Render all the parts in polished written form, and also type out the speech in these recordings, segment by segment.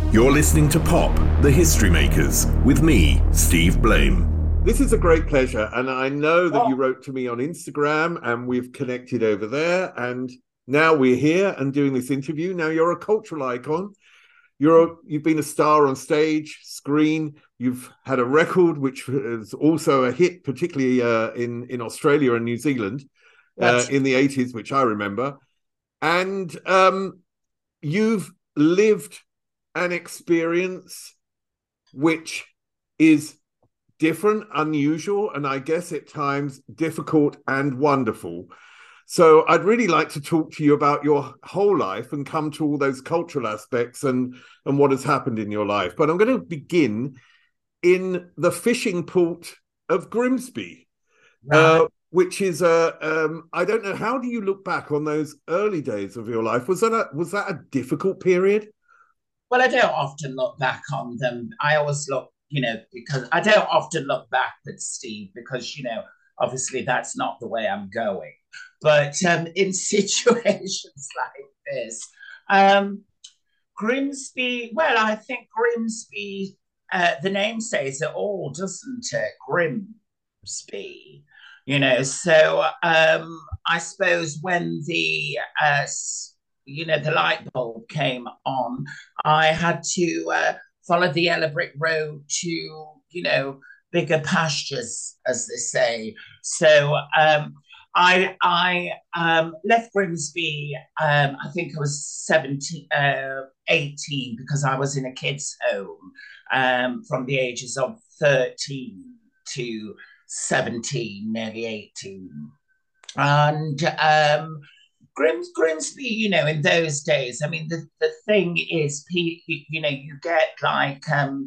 You're listening to Pop, The History Makers, with me, Steve Blame. This is a great pleasure, and I know that you wrote to me on Instagram, and we've connected over there, and now we're here and doing this interview. Now, you're a cultural icon. You've been a star on stage, screen. You've had a record, which is also a hit, particularly in Australia and New Zealand in the 80s, which I remember. And you've lived an experience which is different, unusual, and I guess at times difficult and wonderful. So I'd really like to talk to you about your whole life and come to all those cultural aspects and what has happened in your life. But I'm going to begin in the fishing port of Grimsby, which is I don't know, how do you look back on those early days of your life? Was that a difficult period? Well, I don't often look back on them. I always look, because I don't often look backwards, Steve, because, obviously that's not the way I'm going. But in situations like this, Grimsby, well, I think Grimsby, the name says it all, doesn't it? Grimsby, so I suppose when the light bulb came on, I had to follow the yellow brick road to, bigger pastures, as they say. So I left Grimsby, I think I was 18, because I was in a kids' home from the ages of 13 to 17, nearly 18. And Grimsby, in those days, I mean, the thing is, you get like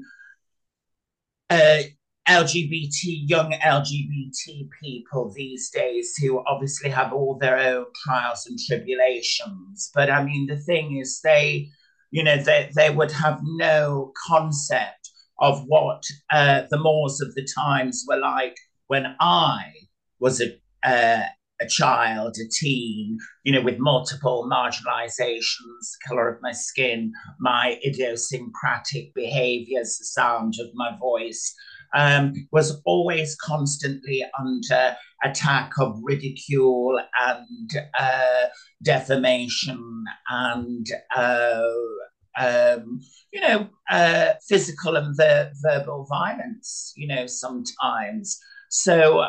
young LGBT people these days who obviously have all their own trials and tribulations. But I mean, the thing is, they would have no concept of what the mores of the times were like when I was a child, a teen, with multiple marginalizations, color of my skin, my idiosyncratic behaviors, the sound of my voice, was always constantly under attack of ridicule and defamation and, physical and verbal violence, sometimes. So,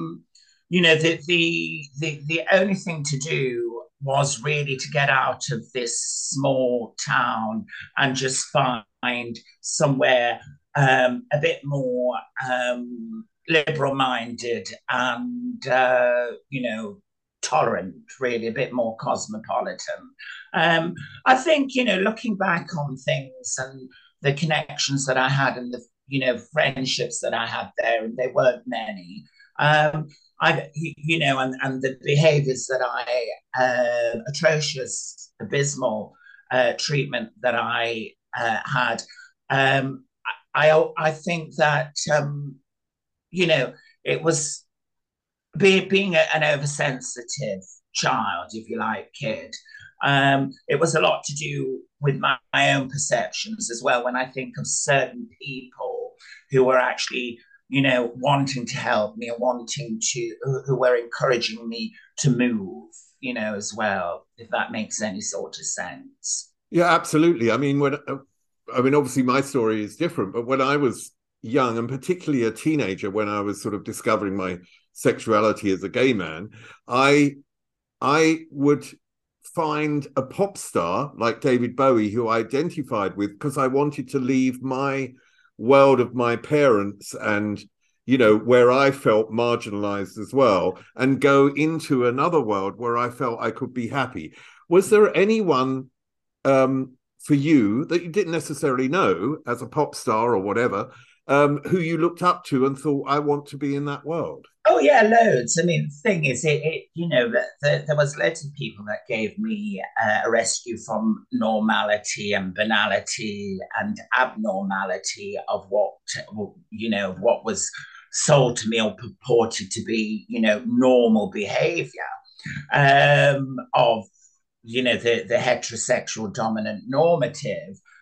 the only thing to do was really to get out of this small town and just find somewhere a bit more liberal-minded and, tolerant, really, a bit more cosmopolitan. I think, looking back on things and the connections that I had and the, friendships that I had there, and they weren't many, and the behaviors that atrocious, abysmal treatment that I had, I think that, it was being an oversensitive child, if you like, kid. It was a lot to do with my own perceptions as well, when I think of certain people who were actually wanting to help me and who were encouraging me to move, as well, if that makes any sort of sense. Yeah, absolutely. I mean, obviously my story is different, but when I was young, and particularly a teenager, when I was sort of discovering my sexuality as a gay man, I would find a pop star like David Bowie who I identified with, because I wanted to leave my world of my parents and where I felt marginalized as well, and go into another world where I felt I could be happy. Was there anyone for you that you didn't necessarily know as a pop star or whatever, who you looked up to and thought, I want to be in that world? Oh yeah, loads. I mean, the thing is, there was loads of people that gave me a rescue from normality and banality and abnormality of what was sold to me or purported to be normal behavior of the heterosexual dominant normative.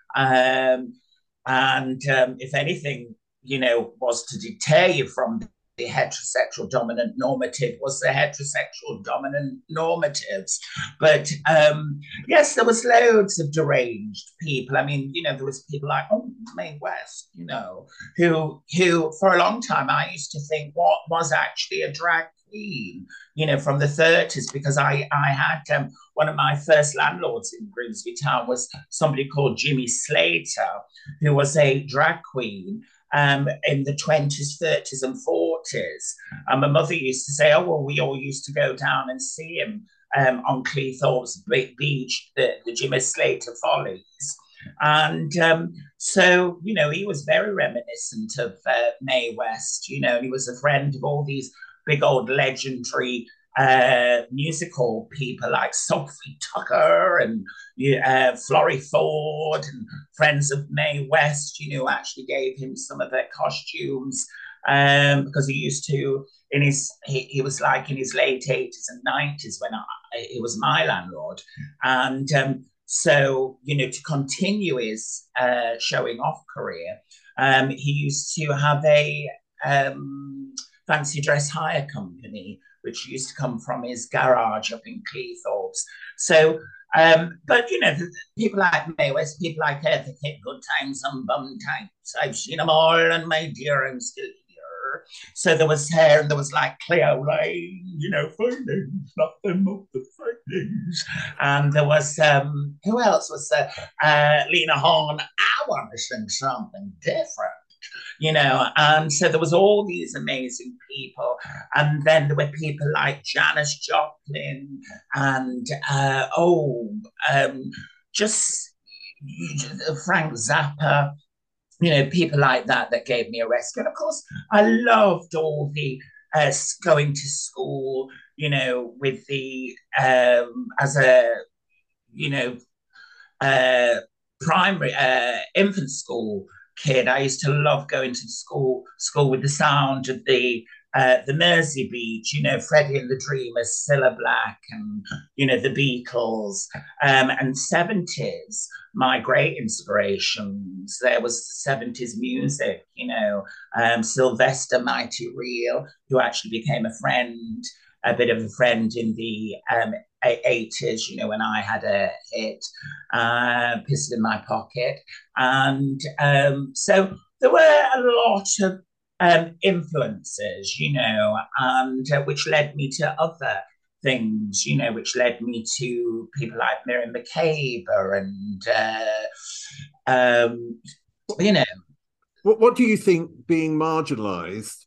If anything, was to deter you from the heterosexual dominant normative, was the heterosexual dominant normatives. But yes, there was loads of deranged people. I mean, there was people like Mae West, who for a long time I used to think what was actually a drag queen, from the 30s, because I had one of my first landlords in Grimsby Town was somebody called Jimmy Slater, who was a drag queen in the 20s, 30s, and 40s. And my mother used to say, oh, well, we all used to go down and see him on Cleethorpes Beach, the Jimmy Slater Follies. And so, he was very reminiscent of Mae West, and he was a friend of all these big old legendary musical people like Sophie Tucker and Florrie Ford and friends of Mae West, who actually gave him some of their costumes because he used to, he was like in his late 80s and 90s when he was my landlord. And so, to continue his showing off career, he used to have a fancy dress hire company, which used to come from his garage up in Cleethorpes. So, but people like Mae West, people like Eartha Kitt, good times and bum times. I've seen them all, and my dear, I'm still here. So there was her, and there was like Cleo Lane, findings, nothing of the findings. And there was, who else was there? Lena Horne. I want to sing something different. And so there was all these amazing people. And then there were people like Janis Joplin and, just Frank Zappa, people like that gave me a rescue. And of course, I loved all the going to school, with the, as a, primary, infant school kid. I used to love going to school with the sound of the Mersey Beach, Freddie and the Dreamers, Cilla Black, and the Beatles, and 70s. My great inspirations. There was 70s music, Sylvester Mighty Real, who actually became a bit of a friend in the 80s, when I had a hit, Pistol in My Pocket. And so there were a lot of influences, and which led me to other things, which led me to people like Miriam Makeba and, What do you think being marginalised,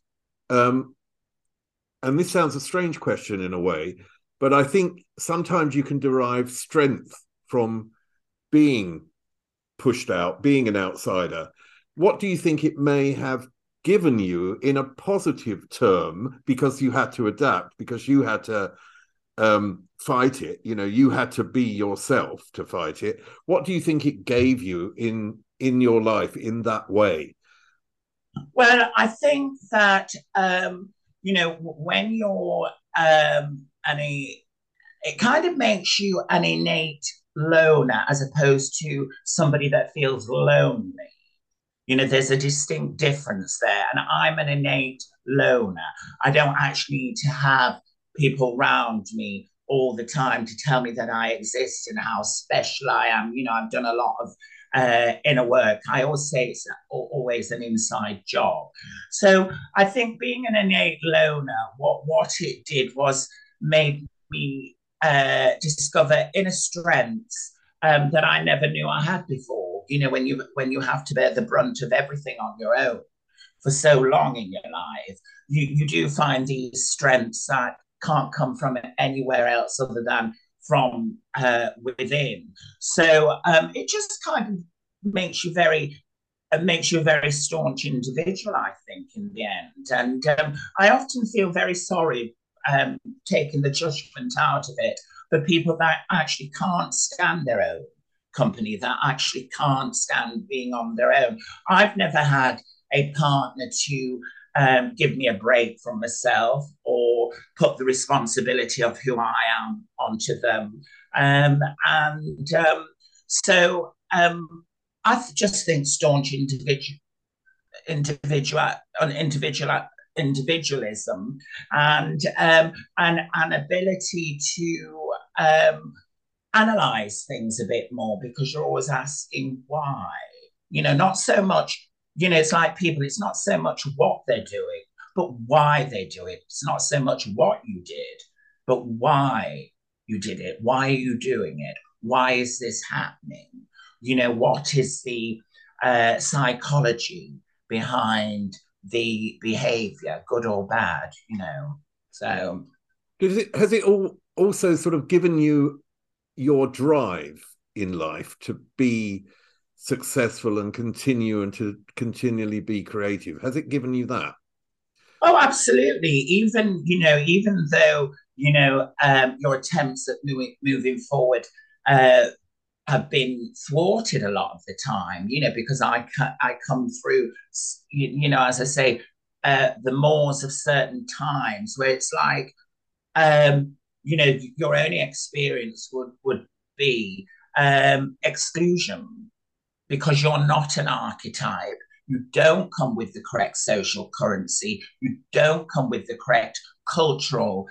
and this sounds a strange question in a way, but I think sometimes you can derive strength from being pushed out, being an outsider. What do you think it may have given you in a positive term, because you had to adapt, because you had to fight it, you had to be yourself to fight it? What do you think it gave you in your life in that way? Well, I think that, when you're it kind of makes you an innate loner as opposed to somebody that feels lonely. There's a distinct difference there. And I'm an innate loner. I don't actually need to have people around me all the time to tell me that I exist and how special I am. I've done a lot of inner work. I always say it's always an inside job. So I think being an innate loner, what it did was made me discover inner strengths that I never knew I had before. When you have to bear the brunt of everything on your own for so long in your life, you do find these strengths that can't come from anywhere else other than from within. So it just kind of makes you a very staunch individual, I think, in the end. And I often feel very sorry taking the judgment out of it for people that actually can't stand their own company, that actually can't stand being on their own. I've never had a partner to give me a break from myself or put the responsibility of who I am onto them. So just think staunch individual individual individualism and an ability to analyze things a bit more, because you're always asking why. Not so much, it's like people, it's not so much what they're doing, but why they do it. It's not so much what you did, but why you did it. Why are you doing it? Why is this happening? What is the psychology behind the behavior, good or bad. So has it all also sort of given you your drive in life to be successful and continue and to continually be creative? Has it given you that? Oh, absolutely. Even though your attempts at moving forward have been thwarted a lot of the time, because I come through, as I say, the moors of certain times where it's like, your only experience would be exclusion, because you're not an archetype. You don't come with the correct social currency. You don't come with the correct cultural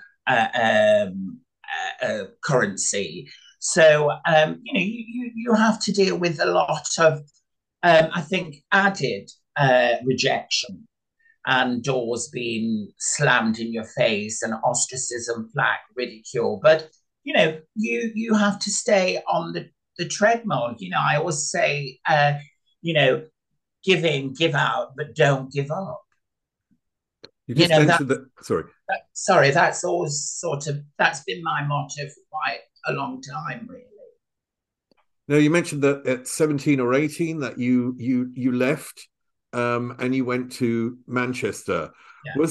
currency. So, you have to deal with a lot of, I think, added rejection and doors being slammed in your face and ostracism, flack, ridicule. But, you have to stay on the treadmill. I always say, give in, give out, but don't give up. You just mentioned that. Sorry, that's always that's been my motto for quite a long time, really. Now, you mentioned that at 17 or 18 that you left and you went to Manchester. Yeah.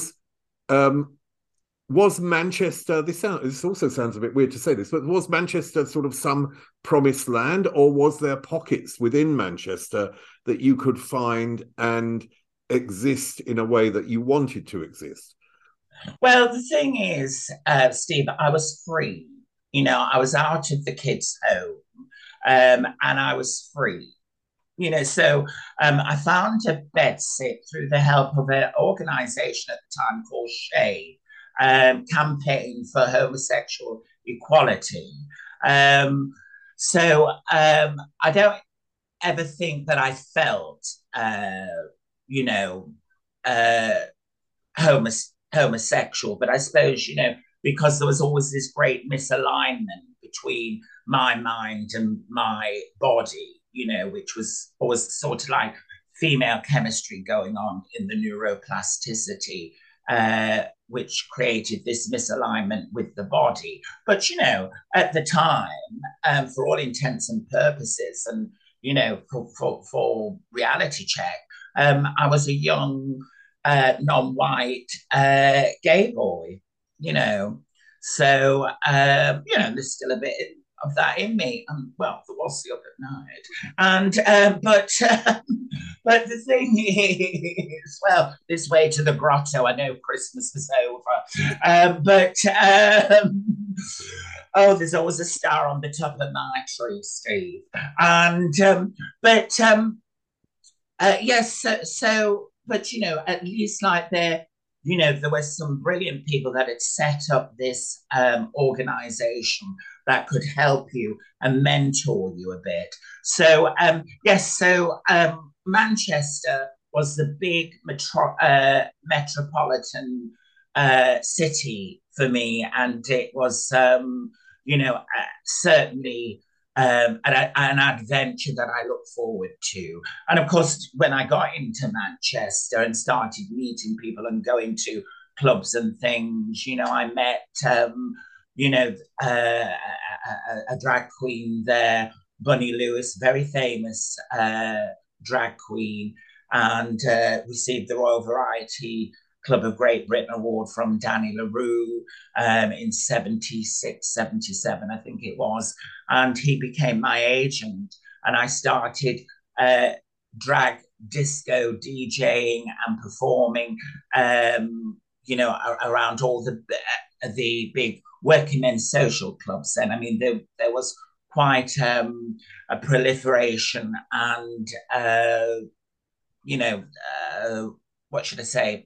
Was Manchester, this also sounds a bit weird to say this, but was Manchester sort of some promised land, or was there pockets within Manchester that you could find and exist in a way that you wanted to exist? Well, the thing is, Steve, I was free. I was out of the kids' home and I was free. So I found a bedsit through the help of an organisation at the time called SHE, Campaign for Homosexual Equality. So I don't ever think that I felt, homosexual, but I suppose, because there was always this great misalignment between my mind and my body, which was always sort of like female chemistry going on in the neuroplasticity, which created this misalignment with the body. But, at the time, for all intents and purposes, and, for reality check, I was a young, non-white gay boy, So, there's still a bit of that in me. Well, there was the other night. And, but the thing is, well, this way to the grotto, I know Christmas is over. Oh, there's always a star on the top of my tree, Steve. And, yes, so, but, at least like there were some brilliant people that had set up this organization that could help you and mentor you a bit. So, yes, so Manchester was the big metropolitan city for me, and it was, certainly an adventure that I look forward to. And of course, when I got into Manchester and started meeting people and going to clubs and things, I met, a drag queen there, Bunny Lewis, very famous drag queen, and received the Royal Variety Club of Great Britain Award from Danny LaRue in 76, 77, I think it was. And he became my agent. And I started drag disco DJing and performing, around all the big working men's social clubs. And I mean, there was quite a proliferation and, what should I say,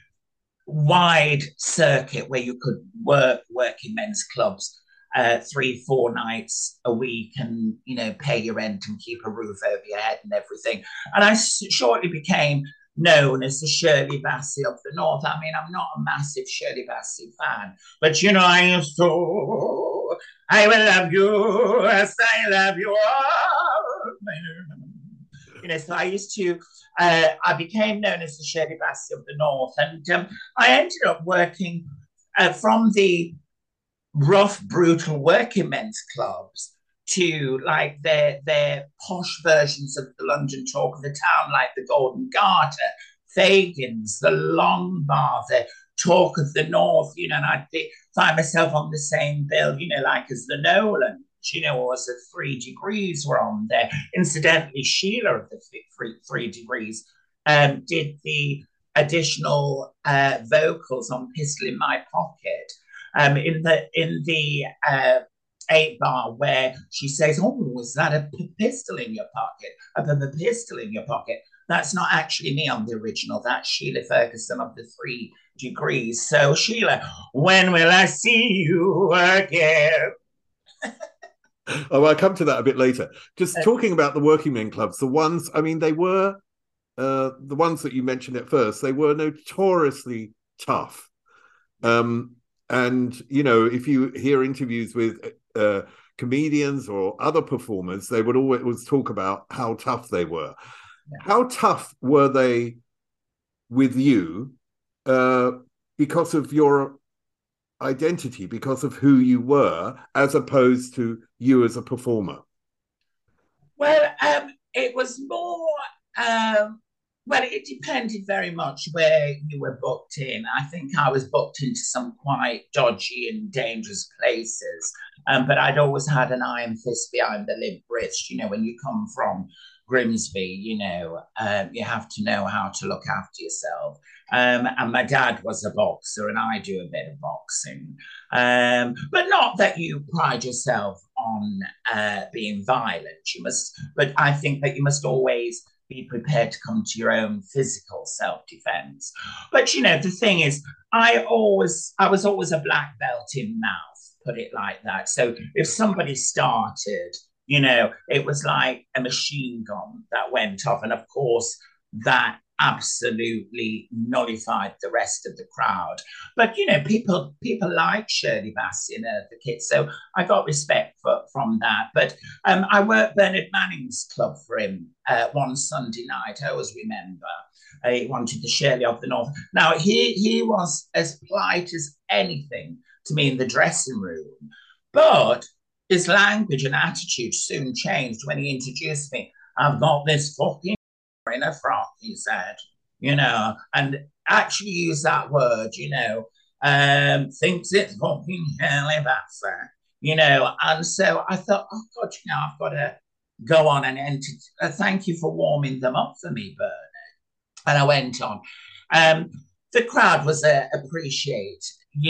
wide circuit where you could work in men's clubs 3-4 nights a week and pay your rent and keep a roof over your head and everything. And I shortly became known as the Shirley Bassey of the North. I mean, I'm not a massive Shirley Bassey fan, but I used to, I will love you as I love you all. So I used to, I became known as the Shirley Bassey of the North, and I ended up working from the rough, brutal working men's clubs to like their posh versions of the London Talk of the Town, like the Golden Garter, Fagins, the Long Bar, the Talk of the North, and I'd find myself on the same bill, like as the Nolan. Or as the 3 Degrees were on there. Incidentally, Sheila of the 3 Degrees did the additional vocals on Pistol in My Pocket in the 8 Bar, where she says, "Oh, is that a pistol in your pocket? A pistol in your pocket?" That's not actually me on the original. That's Sheila Ferguson of the 3 Degrees. So, Sheila, when will I see you again? Oh, I'll come to that a bit later. Just talking about the working men clubs, the ones, I mean, they were, the ones that you mentioned at first, they were notoriously tough. And, if you hear interviews with comedians or other performers, they would always talk about how tough they were. Yeah. How tough were they with you because of your identity, because of who you were, as opposed to you as a performer? Well, it was more, it depended very much where you were booked in. I think I was booked into some quite dodgy and dangerous places, but I'd always had an iron fist behind the limp wrist. When you come from Grimsby, you have to know how to look after yourself. And my dad was a boxer, and I do a bit of boxing. But not that you pride yourself on being violent. But I think that you must always be prepared to come to your own physical self-defense. But the thing is, I was always a black belt in mouth, put it like that. So if somebody started, it was like a machine gun that went off. And of course, that absolutely nullified the rest of the crowd. But, people like Shirley Bassey and the kids. So I got respect from that. But I worked Bernard Manning's club for him one Sunday night. I always remember. He wanted the Shirley of the North. Now, he was as polite as anything to me in the dressing room. But his language and attitude soon changed when he introduced me. "I've got this fucking in a frock," he said, and actually used that word, thinks it's fucking Shirley Bassey, and so I thought, oh God, I've got to go on and enter. Thank you for warming them up for me, Bernard. And I went on. The crowd was appreciative,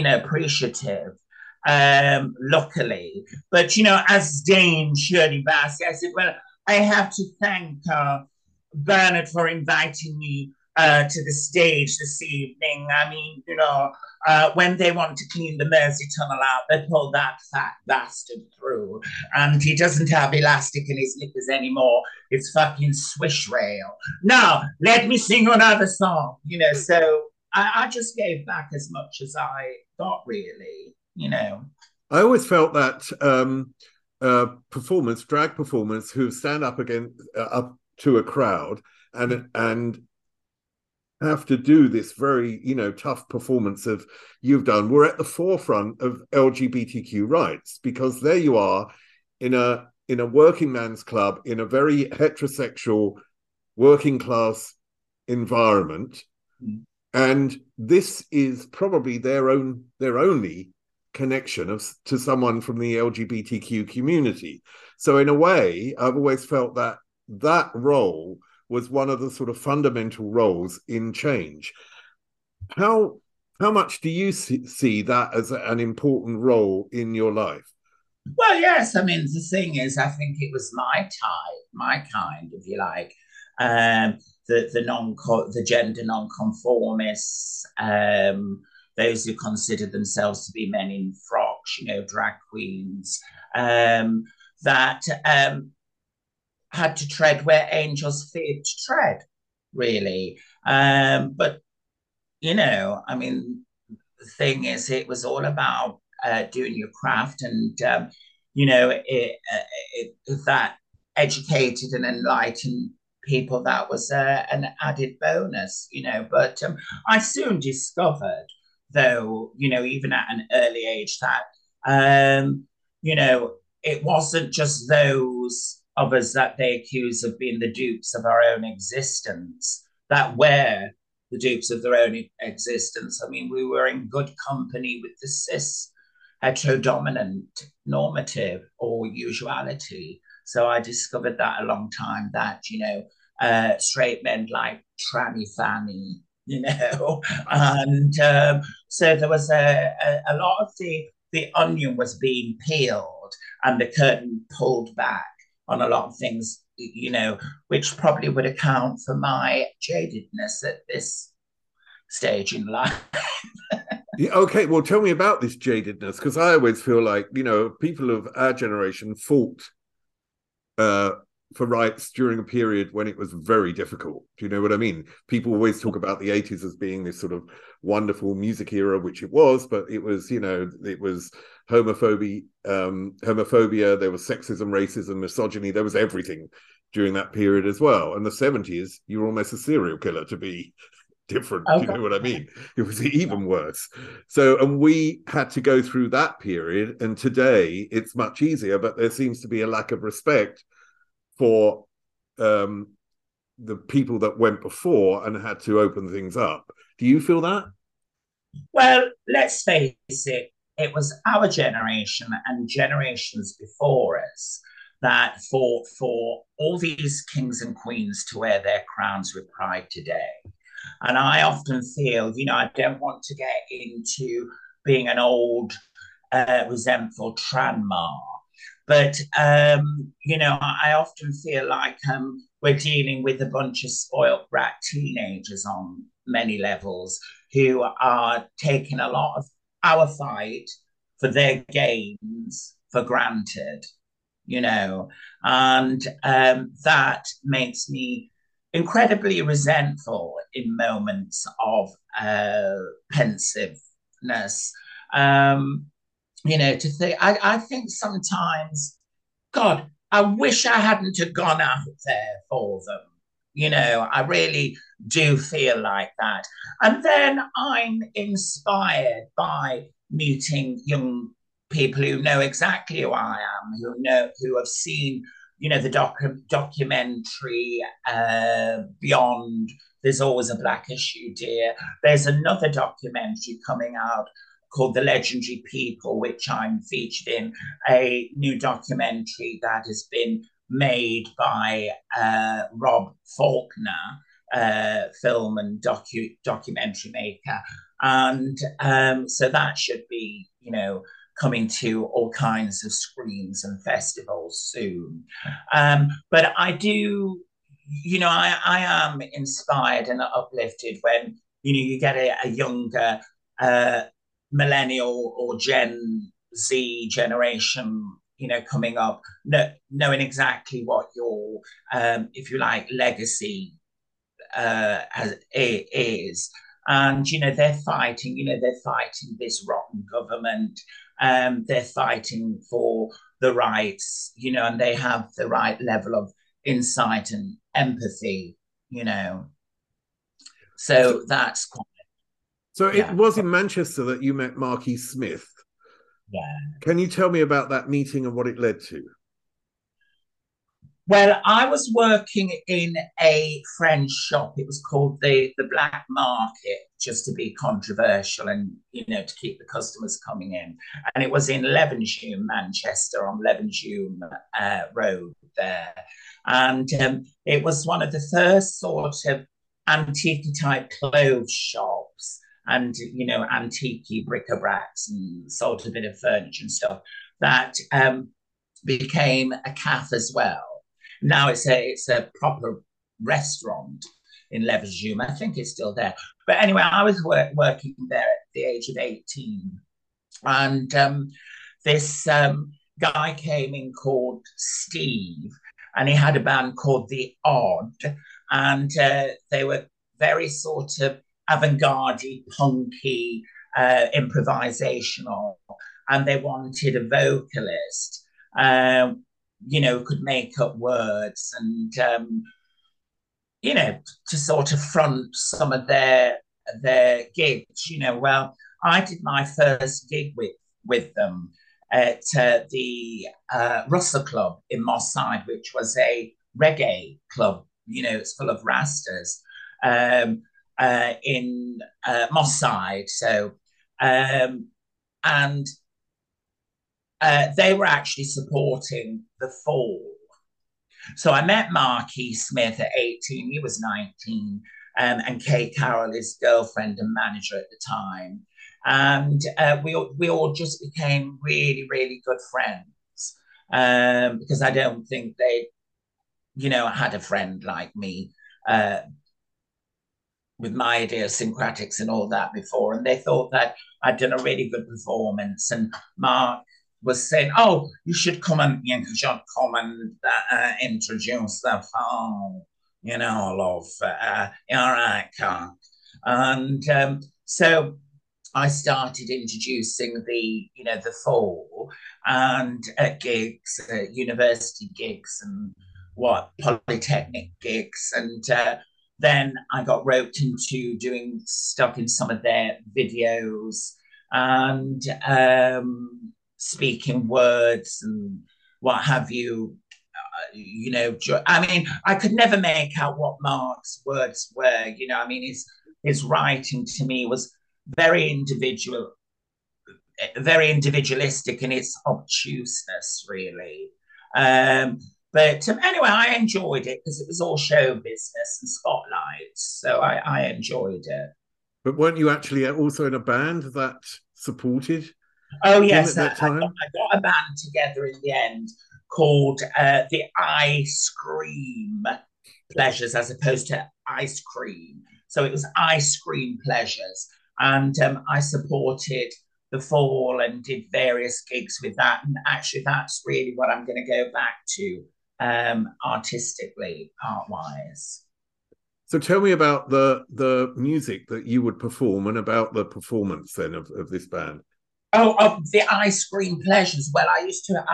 luckily. But, as Dame Shirley Bassey, I said, well, I have to thank Bernard for inviting me to the stage this evening. I mean, when they want to clean the Mersey Tunnel out, they pull that fat bastard through. And he doesn't have elastic in his knickers anymore. It's fucking swish rail. Now, let me sing another song. So I just gave back as much as I got, really. I always felt that drag performers who stand up up to a crowd and have to do this very tough performance of you've done, we're at the forefront of LGBTQ rights, because there you are in a working man's club in a very heterosexual working class environment, and this is probably their only connection to someone from the LGBTQ community. So in a way, I've always felt that role was one of the sort of fundamental roles in change. How much do you see that as an important role in your life? Well, yes. I mean, the thing is, I think it was my type, my kind, if you like. The gender non-conformists, those who consider themselves to be men in frocks, drag queens, um, that had to tread where angels feared to tread, really. But I mean, the thing is, it was all about doing your craft, and if that educated and enlightened people, that was an added bonus. But I soon discovered, though, even at an early age, that you know it wasn't just those of us that they accuse of being the dupes of our own existence that were the dupes of their own existence. I mean, we were in good company with the cis heterodominant normative or usuality. So I discovered that a long time that, straight men like tranny fanny, and so there was a lot of the onion was being peeled and the curtain pulled back on a lot of things, which probably would account for my jadedness at this stage in life. Yeah, okay, well, tell me about this jadedness, because I always feel like, people of our generation fought uh, for rights during a period when it was very difficult. Do you know what I mean? People always talk about the 80s as being this sort of wonderful music era, which it was, but it was, it was homophobia, there was sexism, racism, misogyny, there was everything during that period as well. And the 70s, you were almost a serial killer to be different. Okay. Do you know what I mean? It was even worse. So, and we had to go through that period. And today it's much easier, but there seems to be a lack of respect for the people that went before and had to open things up. Do you feel that? Well, let's face it, it was our generation and generations before us that fought for all these kings and queens to wear their crowns with pride today. And I often feel, I don't want to get into being an old, resentful tranma, but, I often feel like we're dealing with a bunch of spoiled brat teenagers on many levels who are taking a lot of our fight for their gains for granted, and that makes me incredibly resentful in moments of pensiveness. To think, I think sometimes, God, I wish I hadn't have gone out there for them. I really do feel like that. And then I'm inspired by meeting young people who know exactly who I am, who have seen, the documentary Beyond. There's always a black issue, dear. There's another documentary coming out called The Legendary People, which I'm featured in, a new documentary that has been made by Rob Faulkner, film and documentary maker. And so that should be, coming to all kinds of screens and festivals soon. But I do, I am inspired and uplifted when, you get a younger millennial or Gen Z generation, coming up, knowing exactly what your, if you like, legacy is. And, they're fighting this rotten government. They're fighting for the rights, and they have the right level of insight and empathy, So that's quite. So it was in Manchester that you met Marky Smith. Yeah. Can you tell me about that meeting and what it led to? Well, I was working in a French shop. It was called the Black Market, just to be controversial and, to keep the customers coming in. And it was in Levenshulme, Manchester, on Levenshulme Road there. And it was one of the first sort of antique type clothes shops and, antique bric-a-bracs and sold a bit of furniture and stuff that became a cafe as well. Now it's a proper restaurant in Levershulme. I think it's still there. But anyway, I was working there at the age of 18. And this guy came in called Steve, and he had a band called The Odd. And they were very sort of avant-garde, punky, improvisational. And they wanted a vocalist, who could make up words and, to sort of front some of their gigs. Well, I did my first gig with them at the Russell Club in Moss Side, which was a reggae club. It's full of Rastas in Moss Side. So, and they were actually supporting The Fall. So I met Marquis Smith at 18. He was 19. And Kay Carroll, his girlfriend and manager at the time. And we all just became really, really good friends, because I don't think they, had a friend like me with my idiosyncratics and all that before. And they thought that I'd done a really good performance. And Mark was saying, "Oh, you should come and introduce the Fall, love. All right, Cock." And so I started introducing the Fall and gigs, university gigs and polytechnic gigs. And then I got roped into doing stuff in some of their videos and speaking words and what have you. I mean, I could never make out what Mark's words were. His writing to me was very individualistic in its obtuseness, really. But anyway, I enjoyed it because it was all show business and spotlights. So I enjoyed it. But weren't you actually also in a band that supported? Oh, yes. I got a band together in the end called the Ice Cream Pleasures, as opposed to ice cream. So it was Ice Cream Pleasures. And I supported The Fall and did various gigs with that. And actually, that's really what I'm going to go back to artistically, art-wise. So tell me about the music that you would perform and about the performance then of this band. Oh, of the Ice Cream Pleasures. Well, I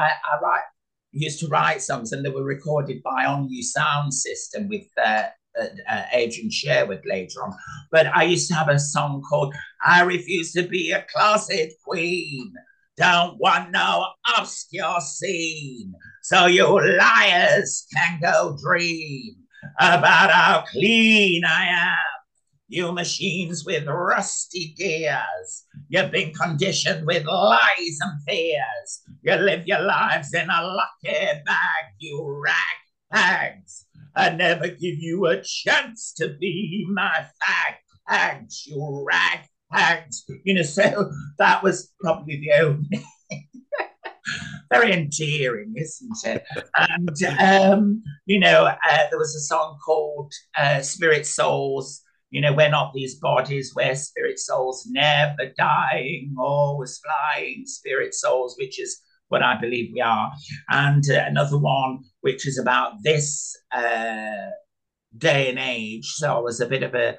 used to write songs, and they were recorded by On You Sound System with Adrian Sherwood later on. But I used to have a song called "I Refuse to Be a Closet Queen. Don't want no obscure scene. So you liars can go dream about how clean I am. You machines with rusty gears. You've been conditioned with lies and fears. You live your lives in a lucky bag, you raghags. I never give you a chance to be my fags, you raghags." So that was probably the only... Very endearing, isn't it? And, there was a song called Spirit Souls. We're not these bodies, we're spirit souls, never dying, always flying, spirit souls, which is what I believe we are. And another one, which is about this day and age. So I was a bit of a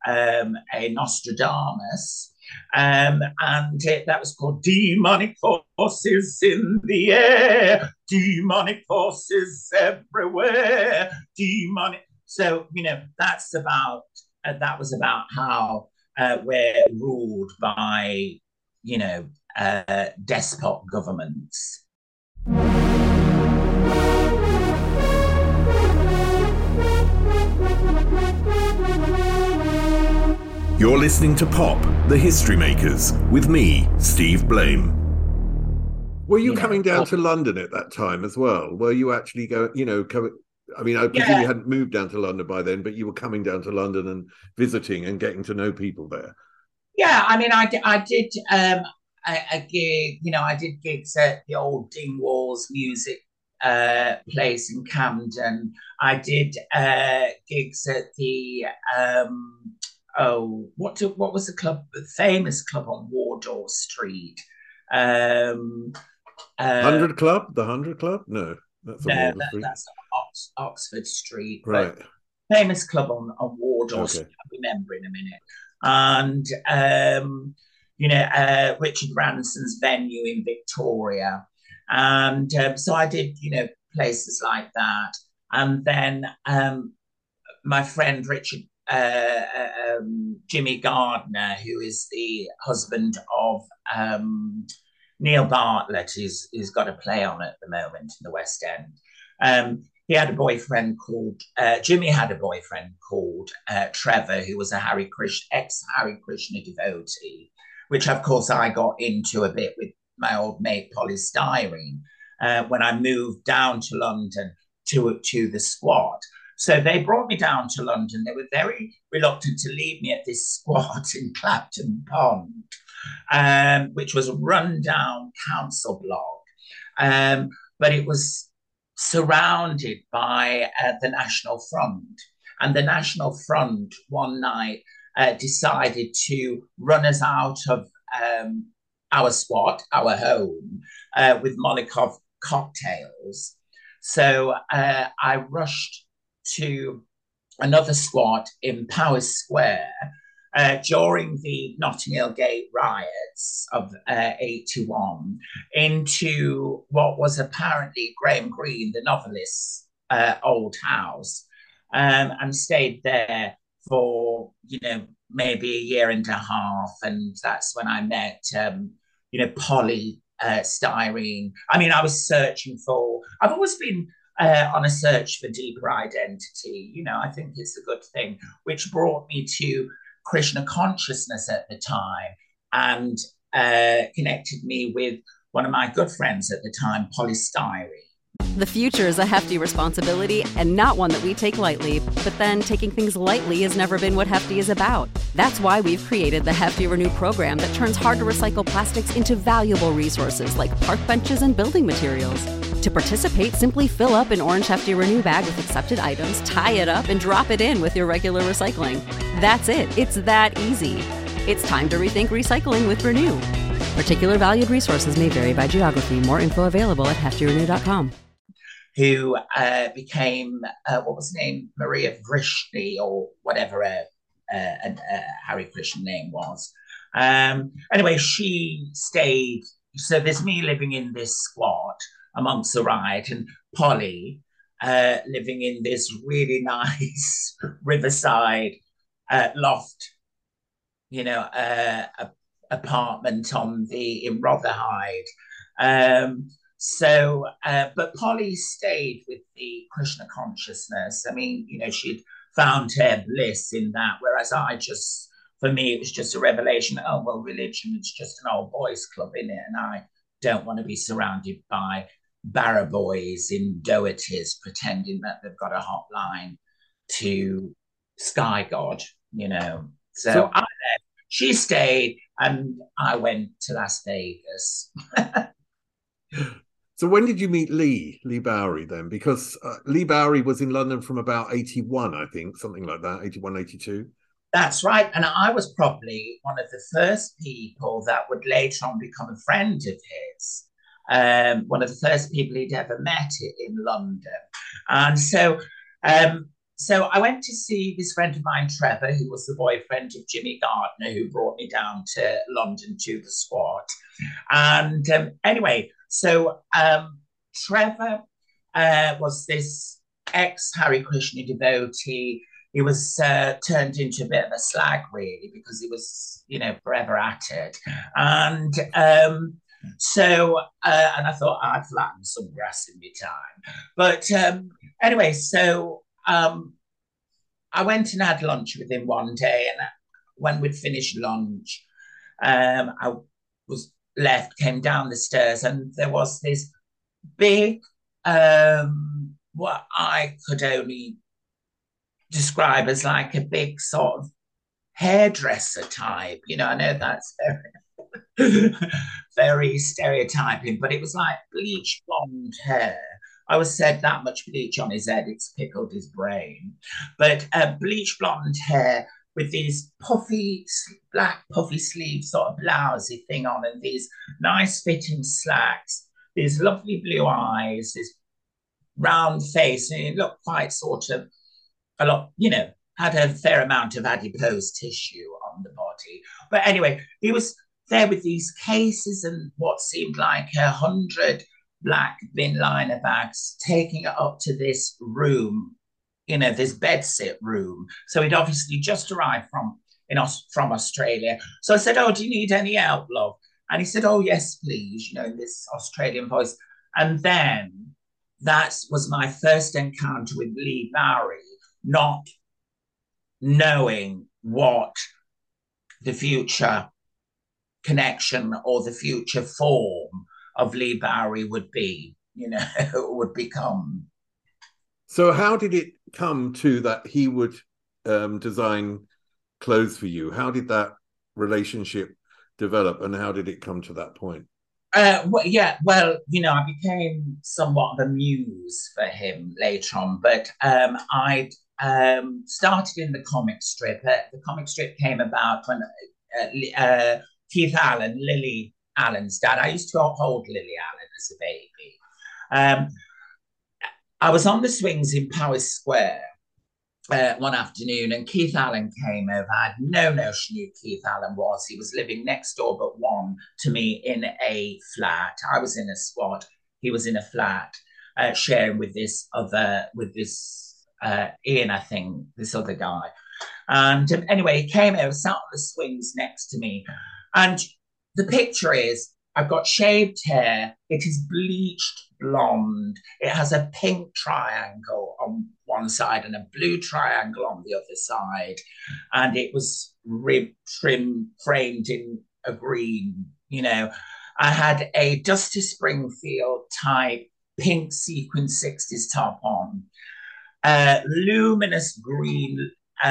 Nostradamus. And that was called "Demonic Forces in the Air, Demonic Forces Everywhere, Demonic." So, that's about... that was about how we're ruled by, despot governments. You're listening to Pop, the History Makers, with me, Steve Blame. Were you coming down to London at that time as well? Were you actually going, I mean, I presume you hadn't moved down to London by then, but you were coming down to London and visiting and getting to know people there. Yeah, I mean, I did. a gig. I did gigs at the old Dingwalls Music place in Camden. I did gigs at the what was the club? The famous club on Wardour Street. 100 Club? The 100 Club? No, that's on No, Wardour Street. that's Oxford Street. Right. But famous club on Wardour Street, I'll remember in a minute. And, Richard Branson's venue in Victoria. And so I did, places like that. And then my friend Richard, Jimmy Gardner, who is the husband of Neil Bartlett, who's got a play on at the moment in the West End. He had a boyfriend called, Jimmy had a boyfriend called Trevor, who was a ex-Harry Krishna devotee, which of course I got into a bit with my old mate Polystyrene when I moved down to London to the squad. So they brought me down to London. They were very reluctant to leave me at this squad in Clapton Pond, which was a rundown council block. But it was surrounded by the National Front. And the National Front one night decided to run us out of our squad, our home, with Molotov cocktails. So I rushed to another squad in Powis Square during the Notting Hill Gate riots of 81 into what was apparently Graham Greene, the novelist's old house, and stayed there for, maybe a year and a half. And that's when I met, Polly Styrene. I mean, I've always been on a search for deeper identity. I think it's a good thing, which brought me to Krishna consciousness at the time and connected me with one of my good friends at the time, Polystyrene. The future is a hefty responsibility and not one that we take lightly, but then taking things lightly has never been what Hefty is about. That's why we've created the Hefty Renew program that turns hard-to-recycle plastics into valuable resources like park benches and building materials. To participate, simply fill up an orange Hefty Renew bag with accepted items, tie it up, and drop it in with your regular recycling. That's it. It's that easy. It's time to rethink recycling with Renew. Particular valued resources may vary by geography. More info available at heftyrenew.com. Who became, what was her name? Maria Vrishny, or whatever Harry Krishna name was. Anyway, she stayed. So there's me living in this squad amongst the riot, and Polly living in this really nice riverside loft, apartment in Rotherhithe. But Polly stayed with the Krishna consciousness. I mean, she'd found her bliss in that, whereas for me, it was just a revelation. Oh, well, religion is just an old boys club, innit? And I don't want to be surrounded by barra boys in Doherty's pretending that they've got a hotline to Sky God, So I left. She stayed, and I went to Las Vegas. So when did you meet Lee Bowery then? Because Lee Bowery was in London from about 81, I think, something like that, 81, 82. That's right. And I was probably one of the first people that would later on become a friend of his. One of the first people he'd ever met in London. And so I went to see this friend of mine, Trevor, who was the boyfriend of Jimmy Gardner, who brought me down to London to the squad. And anyway, so Trevor was this ex-Harry Krishna devotee. He was turned into a bit of a slag, really, because he was, forever at it. And and I thought I'd flatten some grass in my time. But anyway, so I went and had lunch with him one day, and when we'd finished lunch, I was left, came down the stairs, and there was this big, what I could only describe as like a big sort of hairdresser type. I know that's very Very stereotyping, but it was like bleach blonde hair. I was said that much bleach on his head, it's pickled his brain. But bleach blonde hair with these puffy, black puffy sleeve sort of blousey thing on and these nice fitting slacks, these lovely blue eyes, this round face, and it looked quite sort of a lot, had a fair amount of adipose tissue on the body. But anyway, he was there with these cases and what seemed like 100 black bin liner bags, taking it up to this room, this bedsit room. So he'd obviously just arrived from Australia. So I said, "Oh, do you need any help, love?" And he said, "Oh, yes, please," in this Australian voice. And then that was my first encounter with Leigh Bowery, not knowing what the future connection or the future form of Leigh Bowery would be, would become. So how did it come to that he would design clothes for you? How did that relationship develop and how did it come to that point? I became somewhat of a muse for him later on, but I'd started in the comic strip. The comic strip came about when Keith Allen, Lily Allen's dad. I used to hold Lily Allen as a baby. I was on the swings in Powis Square one afternoon and Keith Allen came over. I had no notion who Keith Allen was. He was living next door but one to me in a flat. I was in a squat. He was in a flat sharing with this Ian, I think, this other guy. And anyway, he came over, sat on the swings next to me. And the picture is, I've got shaved hair. It is bleached blonde. It has a pink triangle on one side and a blue triangle on the other side. And it was framed in a green, I had a Dusty Springfield type pink sequin 60s top on, luminous green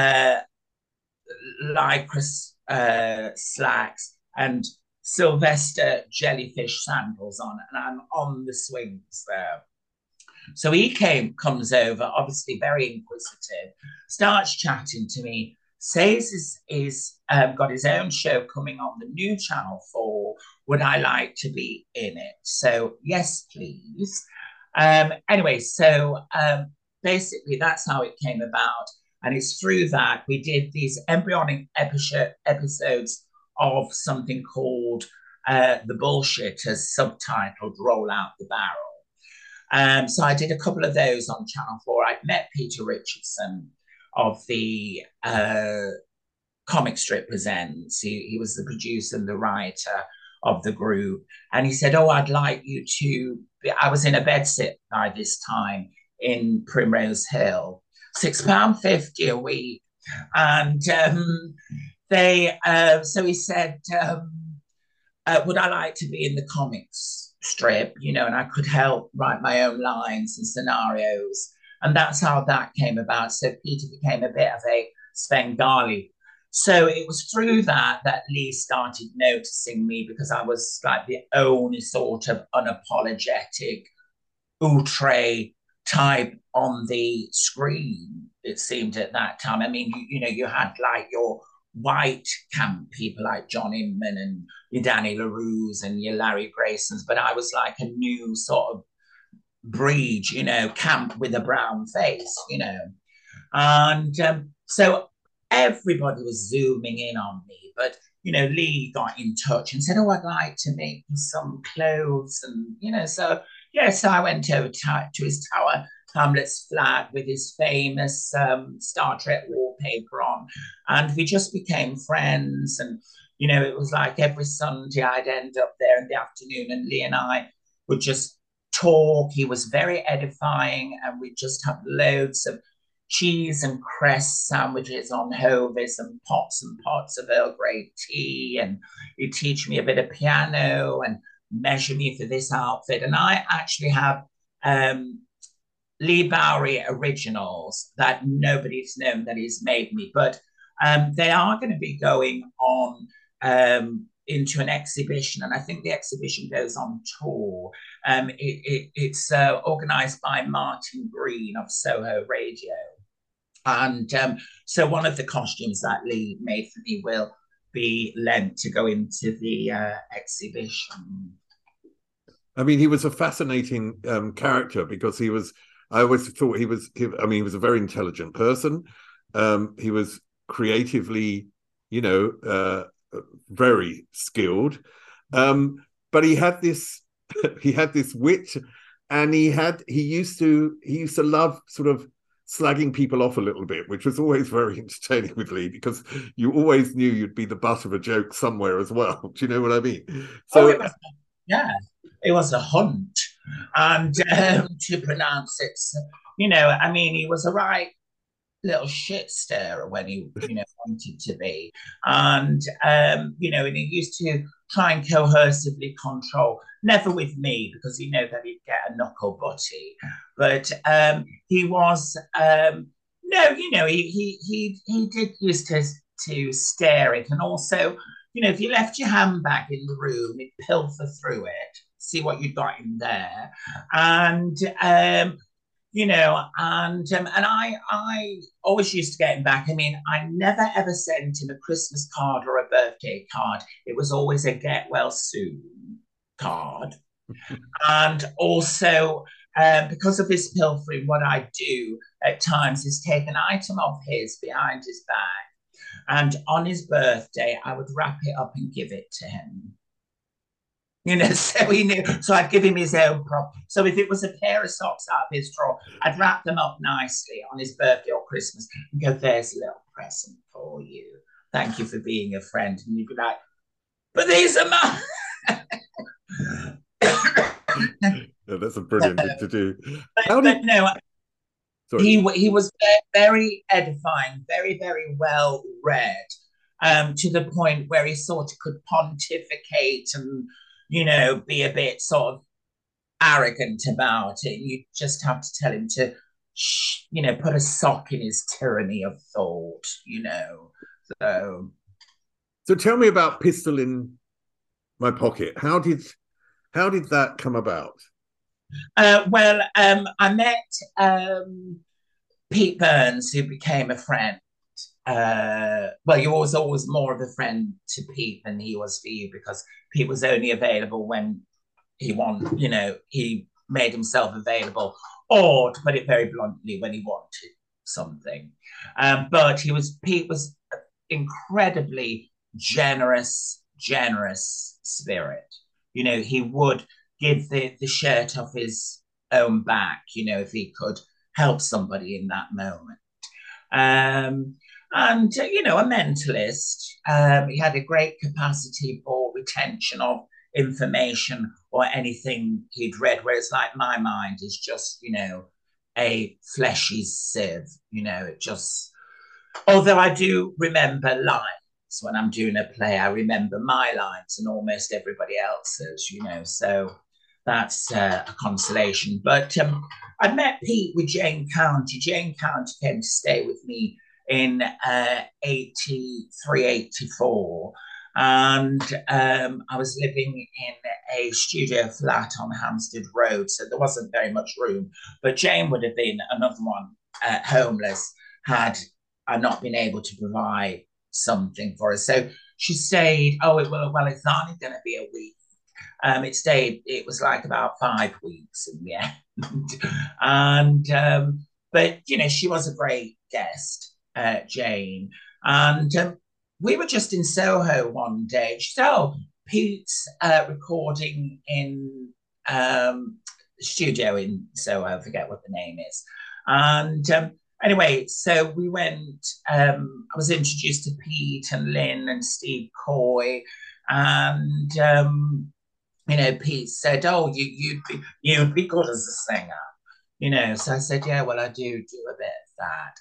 lycra slacks and Sylvester jellyfish sandals on, and I'm on the swings there. So he comes over, obviously very inquisitive, starts chatting to me, says he's got his own show coming on the new Channel 4. Would I like to be in it? So yes, please. Anyway, so basically that's how it came about. And it's through that we did these embryonic episodes of something called The Bullshitters, subtitled Roll Out the Barrel. So I did a couple of those on Channel 4. I'd met Peter Richardson of the Comic Strip Presents. He was the producer and the writer of the group. And he said, "Oh, I'd like you to..." I was in a bedsit by this time in Primrose Hill, £6.50 a week. And so he said, would I like to be in the comics strip, and I could help write my own lines and scenarios. And that's how that came about. So Peter became a bit of a Svengali. So it was through that Leigh started noticing me, because I was like the only sort of unapologetic outre type on the screen, it seemed at that time. I mean, you had like your white camp people like John Inman and your Danny LaRue's and your Larry Graysons, but I was like a new sort of breed, camp with a brown face, And so everybody was zooming in on me, but Leigh got in touch and said, "Oh, I'd like to make you some clothes," and so yes, I went over to his Tower Hamlets flat with his famous Star Trek wallpaper on, and we just became friends. And it was like every Sunday I'd end up there in the afternoon, and Leigh and I would just talk. He was very edifying, and we'd just have loads of cheese and cress sandwiches on Hovis and pots of Earl Grey tea, and he'd teach me a bit of piano and measure me for this outfit. And I actually have Leigh Bowery originals that nobody's known that he's made me, but they are going to be going on into an exhibition, and I think the exhibition goes on tour. It's organised by Martin Green of Soho Radio. And so one of the costumes that Lee made for me will be lent to go into the exhibition. I mean, he was a fascinating character because I always thought he was a very intelligent person. He was creatively, very skilled. But he had this wit, and he used to love sort of slagging people off a little bit, which was always very entertaining with Lee, because you always knew you'd be the butt of a joke somewhere as well. Do you know what I mean? So it was a hunt. And to pronounce it, he was a right little shit stirrer when he, wanted to be. And, and he used to try and coercively control, never with me, because he knew that he'd get a knuckle butty. But he was, he did used to stare it. And also, if you left your handbag in the room, he'd pilfer through it, see what you'd got in there. And, and I always used to get him back. I mean, I never ever sent him a Christmas card or a birthday card. It was always a get well soon card. And also, because of his pilfering, what I do at times is take an item of his behind his back, and on his birthday, I would wrap it up and give it to him. So he knew. So I'd give him his own prop. So if it was a pair of socks out of his drawer, I'd wrap them up nicely on his birthday or Christmas and go, "There's a little present for you. Thank you for being a friend." And you'd be like, "But these are mine." Yeah, that's a brilliant thing to do. He was very edifying, very, very well read, to the point where he sort of could pontificate and, be a bit sort of arrogant about it. You just have to tell him to, put a sock in his tyranny of thought, So tell me about Pistol in My Pocket. How did that come about? I met Pete Burns, who became a friend. You was always more of a friend to Pete than he was for you, because Pete was only available when he he made himself available, or, to put it very bluntly, when he wanted something. But Pete was incredibly generous spirit. He would give the shirt off his own back, if he could help somebody in that moment. And a mentalist. He had a great capacity for retention of information or anything he'd read, whereas like my mind is just, a fleshy sieve, it just, although I do remember lines when I'm doing a play, I remember my lines and almost everybody else's, so that's a consolation. But I met Pete with Jane County. Jane County came to stay with me in 83, 84. And I was living in a studio flat on Hampstead Road, so there wasn't very much room. But Jane would have been another one, homeless, had I not been able to provide something for her. So she stayed, it's only going to be a week. It was like about 5 weeks in the end. And, but, she was a great guest, Jane. And we were just in Soho one day. She said, Pete's recording in studio in Soho, I forget what the name is. And anyway, so we went, I was introduced to Pete and Lynn and Steve Coy. And, Pete said, you'd be good as a singer. So I said, yeah, well, I do a bit of that.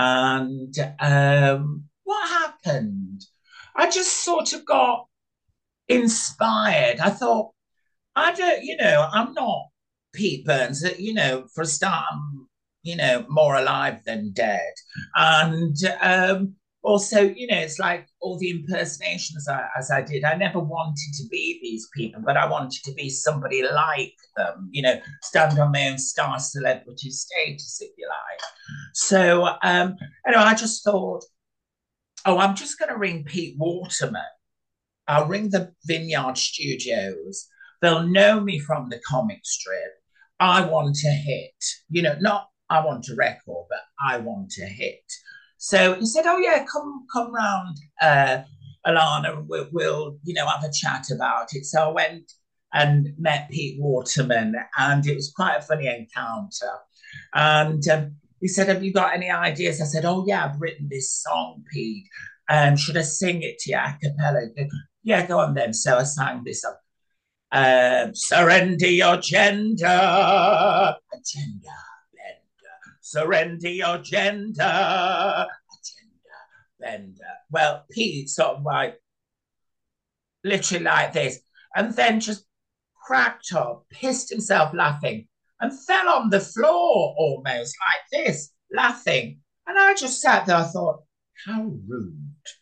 And what happened? I just sort of got inspired. I thought, I'm not Pete Burns. For a start, I'm, more alive than dead. And also, you know, it's like all the impersonations as I did. I never wanted to be these people, but I wanted to be somebody like them, you know, stand on my own star celebrity status, if you like. So, anyway, I just thought, oh, I'm just going to ring Pete Waterman. I'll ring the Vineyard Studios. They'll know me from the comic strip. I want a hit, you know, not I want a record, but I want a hit. So he said, "Oh yeah, come round, Alana, and we'll you know have a chat about it." So I went and met Pete Waterman, and it was quite a funny encounter. And he said, "Have you got any ideas?" I said, "Oh yeah, I've written this song, Pete. Should I sing it to you a cappella?" Yeah, go on then. So I sang this song. Surrender your gender, agenda bender. Surrender your gender, agenda bender. Well, Pete sort of like literally like this, and then just cracked up, pissed himself laughing, and fell on the floor almost like this, laughing. And I just sat there, I thought, how rude.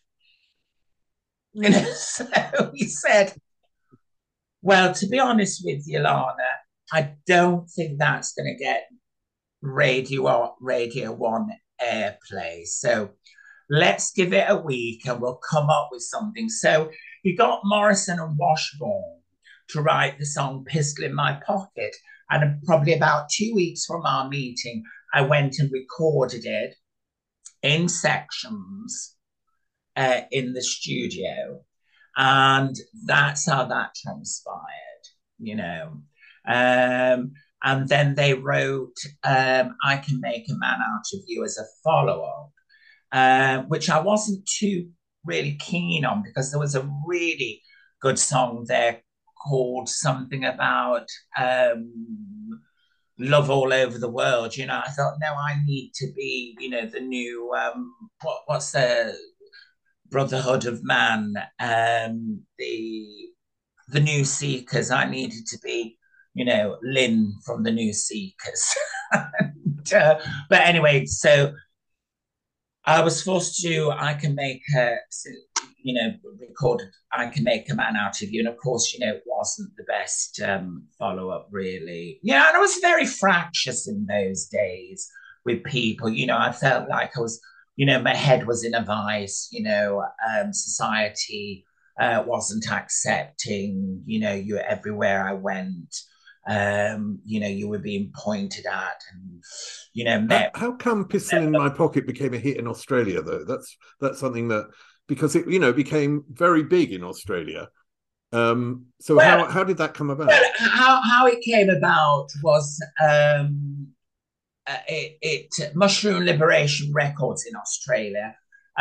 You know, so he said, well, to be honest with you, Lana, I don't think that's going to get Radio 1 airplay. So let's give it a week and we'll come up with something. So he got Morrison and Washburn to write the song Pistol in My Pocket. And probably about 2 weeks from our meeting, I went and recorded it in sections in the studio. And that's how that transpired, you know. And then they wrote I Can Make a Man Out of You as a follow-up, which I wasn't too really keen on because there was a really good song there called something about love all over the world. You know, I thought, no, I need to be, you know, the new, what's the Brotherhood of Man, the New Seekers. I needed to be, you know, Lynn from the New Seekers. and, but anyway, so I was forced to, I can make a, you know, recorded, I Can Make a Man Out of You. And of course, you know, it wasn't the best follow-up, really. Yeah, and I was very fractious in those days with people. You know, I felt like I was, you know, my head was in a vice, you know, society wasn't accepting, you know, you everywhere I went, you know, you were being pointed at and, you know, how come Pistol in My Pocket became a hit in Australia, though? That's something that, because it, you know, became very big in Australia. So well, how did that come about? Well, how it came about was it Mushroom Liberation Records in Australia.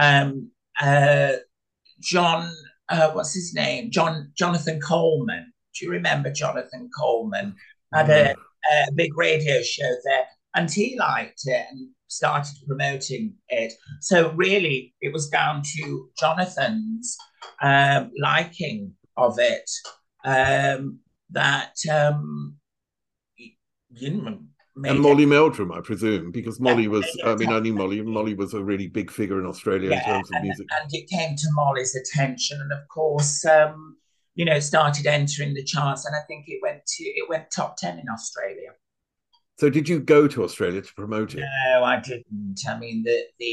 John, what's his name? Jonathan Coleman. Do you remember Jonathan Coleman? Had a big radio show there, and he liked it and started promoting it. So really, it was down to Jonathan's liking of it that you know, and Molly Meldrum, I presume, because Molly was, I mean, I knew Molly. Molly was a really big figure in Australia in terms of music. And it came to Molly's attention. And of course, you know, started entering the charts. And I think it went top 10 in Australia. So did you go to Australia to promote it? No, I didn't. I mean,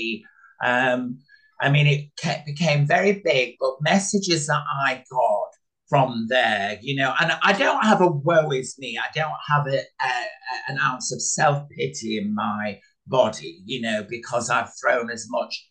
I mean, it became very big, but messages that I got from there, you know, and I don't have a woe is me. I don't have an ounce of self-pity in my body, you know, because I've flung as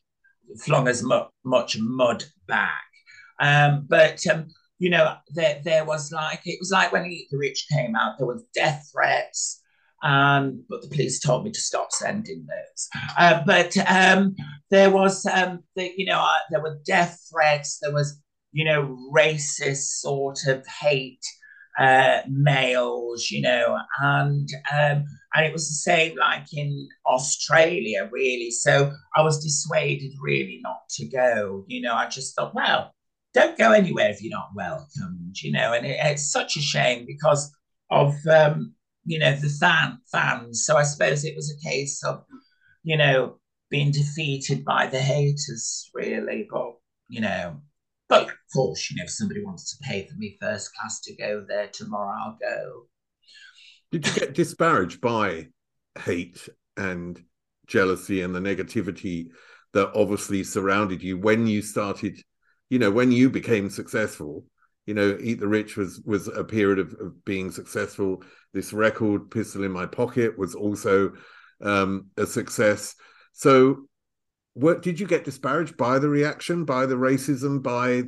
much mud back. But you know, there was like, it was like when Eat the Rich came out, there was death threats. But the police told me to stop sending those. But there was, you know, there were death threats. There was, you know, racist sort of hate mails, you know, and it was the same like in Australia, really. So I was dissuaded really not to go. You know, I just thought, well, don't go anywhere if you're not welcomed, you know, and it's such a shame because of you know, the fans. So I suppose it was a case of, you know, been defeated by the haters, really. But of course, if somebody wants to pay for me first class to go there tomorrow, I'll go. Did you get disparaged by hate and jealousy and the negativity that obviously surrounded you when you started, when you became successful? Eat the Rich was a period of being successful. This record, Pistol in My Pocket, was also a success. So did you get disparaged by the reaction, by the racism, by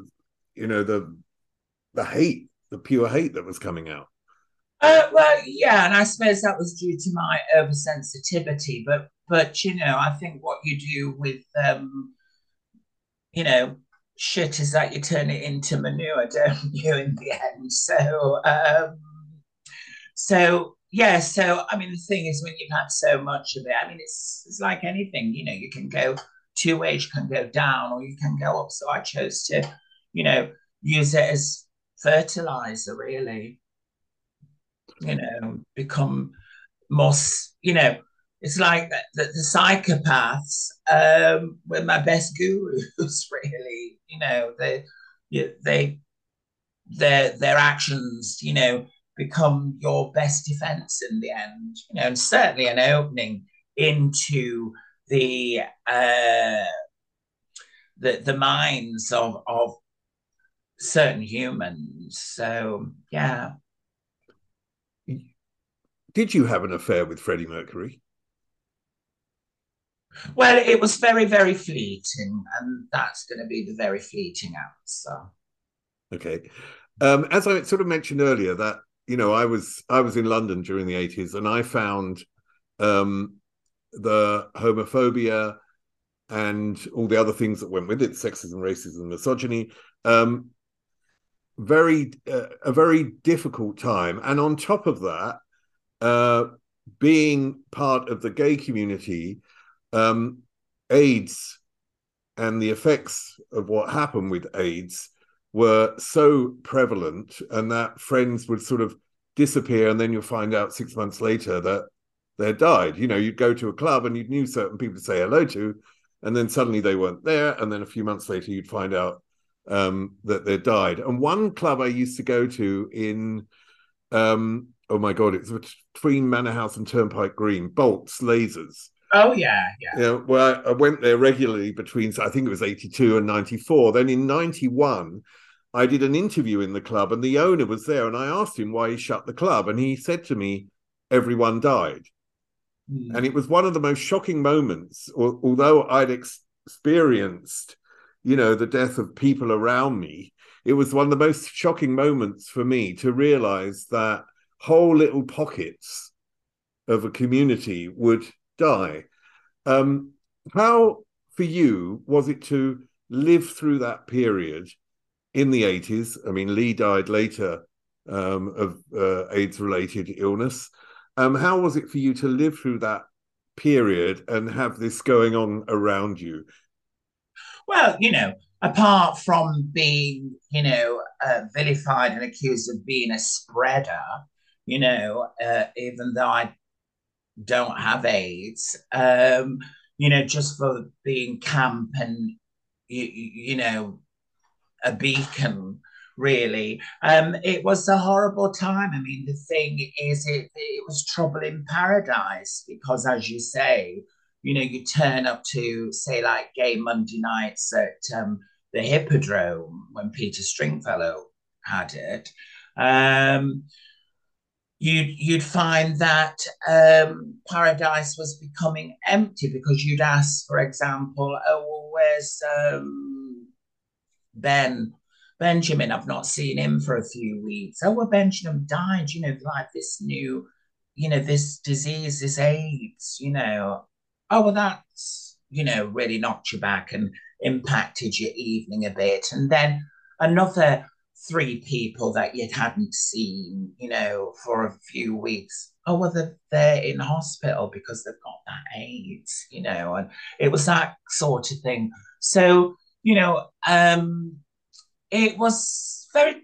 the hate, the pure hate that was coming out? Well, yeah, and I suppose that was due to my oversensitivity. But I think what you do with shit is that you turn it into manure, don't you? In the end, yeah. So I mean, the thing is, when you've had so much of it, I mean, it's like anything. You can go two ways. You can go down, or you can go up. So I chose to, use it as fertilizer, really. Become more, it's like the psychopaths were my best gurus, really. Their actions, become your best defense in the end, and certainly an opening into the minds of certain humans. So, yeah. Did you have an affair with Freddie Mercury? Well, it was very, very fleeting, and that's going to be the very fleeting answer. Okay. As I sort of mentioned earlier, that I was in London during the 80s, and I found the homophobia and all the other things that went with it, sexism, racism, misogyny, a very difficult time. And on top of that, being part of the gay community, AIDS and the effects of what happened with AIDS were so prevalent, and that friends would sort of disappear, and then you'll find out 6 months later that they died. You'd go to a club and you knew certain people to say hello to, and then suddenly they weren't there, and then a few months later you'd find out that they died. And one club I used to go to in oh my God, it's between Manor House and Turnpike Green, Bolts Lasers. Oh, yeah. Well, I went there regularly between, I think it was 82 and 94. Then in 91, I did an interview in the club, and the owner was there, and I asked him why he shut the club, and he said to me, everyone died. And it was one of the most shocking moments, although I'd experienced, the death of people around me. It was one of the most shocking moments for me to realize that whole little pockets of a community would die. How, for you, was it to live through that period in the 80s? I mean, Lee died later of AIDS-related illness. How was it for you to live through that period and have this going on around you? Well, apart from being, vilified and accused of being a spreader, even though I don't have AIDS, just for being camp and, a beacon, really. It was a horrible time. I mean, the thing is, it was trouble in paradise because, as you say, you turn up to, say, like Gay Monday nights at the Hippodrome when Peter Stringfellow had it. You'd find that paradise was becoming empty because you'd ask, for example, oh, well, where's Benjamin? I've not seen him for a few weeks. Oh, well, Benjamin died, like this new, this disease, this AIDS, Oh, well, that's, really knocked you back and impacted your evening a bit. And then another 3 people that you hadn't seen, for a few weeks. Oh, well, they're in hospital because they've got that AIDS, and it was that sort of thing. So, it was very,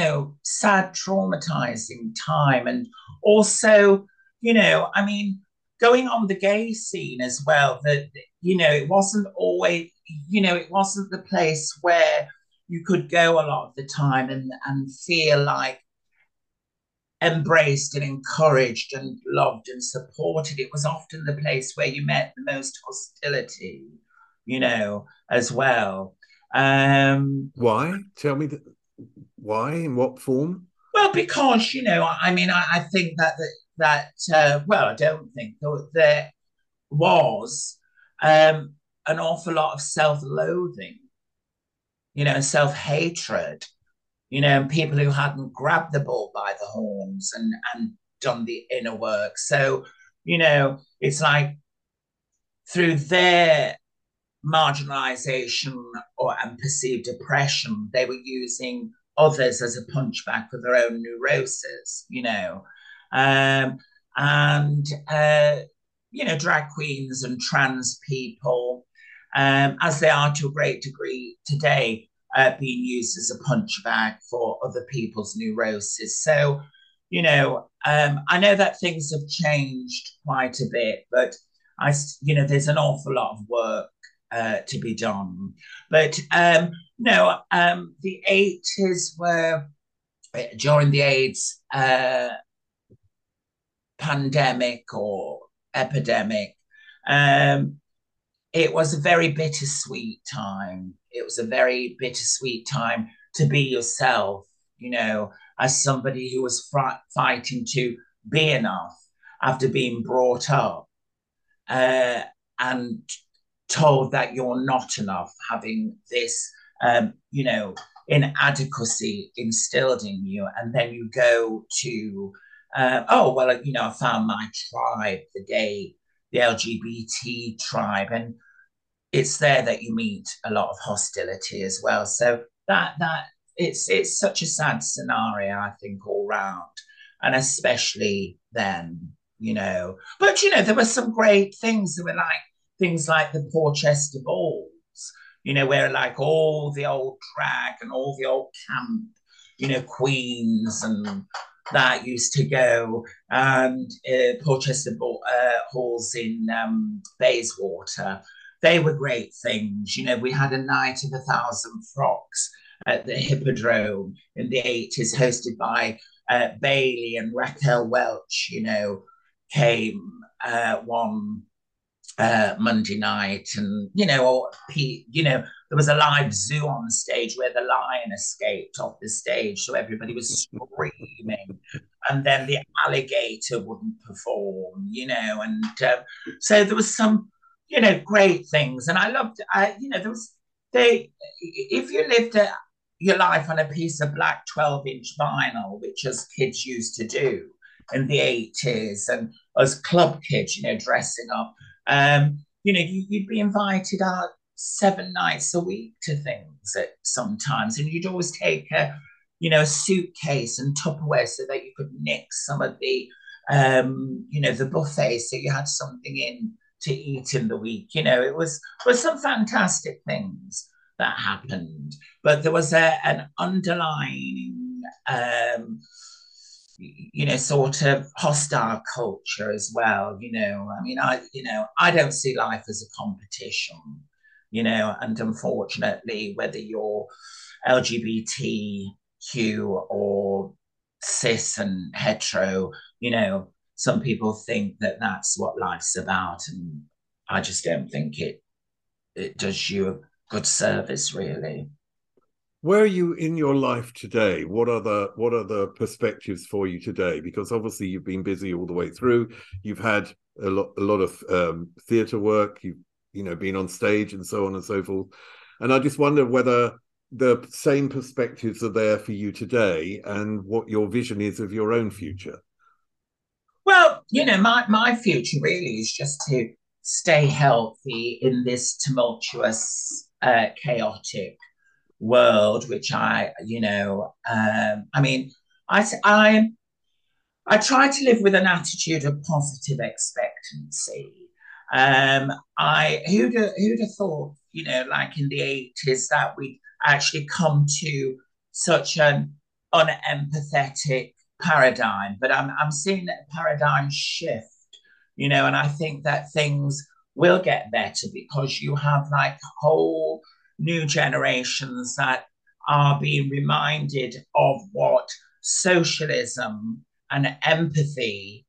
sad, traumatizing time. And also, I mean, going on the gay scene as well, that, it wasn't always, it wasn't the place where you could go a lot of the time and feel like embraced and encouraged and loved and supported. It was often the place where you met the most hostility, as well. Why? Tell me why, in what form? Well, because, I think well, I don't think there was an awful lot of self-loathing, self-hatred, and people who hadn't grabbed the bull by the horns and done the inner work. So, it's like through their marginalization and perceived oppression, they were using others as a punchback for their own neurosis, drag queens and trans people, as they are to a great degree today, being used as a punchbag for other people's neurosis. So, I know that things have changed quite a bit, but there's an awful lot of work to be done. But no, the 80s were during the AIDS pandemic or epidemic. It was a very bittersweet time. It was a very bittersweet time to be yourself, as somebody who was fighting to be enough after being brought up and told that you're not enough, having this, inadequacy instilled in you. And then you go to, I found my tribe, the LGBT tribe. And it's there that you meet a lot of hostility as well. So that it's such a sad scenario, I think, all round. And especially then, But, there were some great things. There were things like the Porchester Balls, where like all the old drag and all the old camp, queens and that used to go, and Porchester Halls in Bayswater. They were great things. We had a night of 1,000 frocks at the Hippodrome in the 80s, hosted by Bailey and Raquel Welch, came one Monday night, and there was a live zoo on the stage where the lion escaped off the stage, so everybody was screaming, and then the alligator wouldn't perform, and so there was some, great things, and I loved, if you lived your life on a piece of black 12-inch vinyl, which as kids used to do in the 80s, and as club kids, dressing up. You'd be invited out 7 nights a week to things sometimes, and you'd always take a suitcase and Tupperware so that you could nix some of the, the buffet, so you had something in to eat in the week. It was some fantastic things that happened, but there was an underlying sort of hostile culture as well. I don't see life as a competition, and unfortunately, whether you're LGBTQ or cis and hetero, some people think that that's what life's about, and I just don't think it does you a good service, really. Where are you in your life today? What are the perspectives for you today? Because obviously you've been busy all the way through. You've had a lot of theatre work. You've been on stage and so on and so forth. And I just wonder whether the same perspectives are there for you today, and what your vision is of your own future. Well, my future really is just to stay healthy in this tumultuous, chaotic world, which I try to live with an attitude of positive expectancy. Who'd have thought, like in the 80s, that we'd actually come to such an unempathetic paradigm, but I'm seeing that paradigm shift you know, and I think that things will get better because you have like whole new generations that are being reminded of what socialism and empathy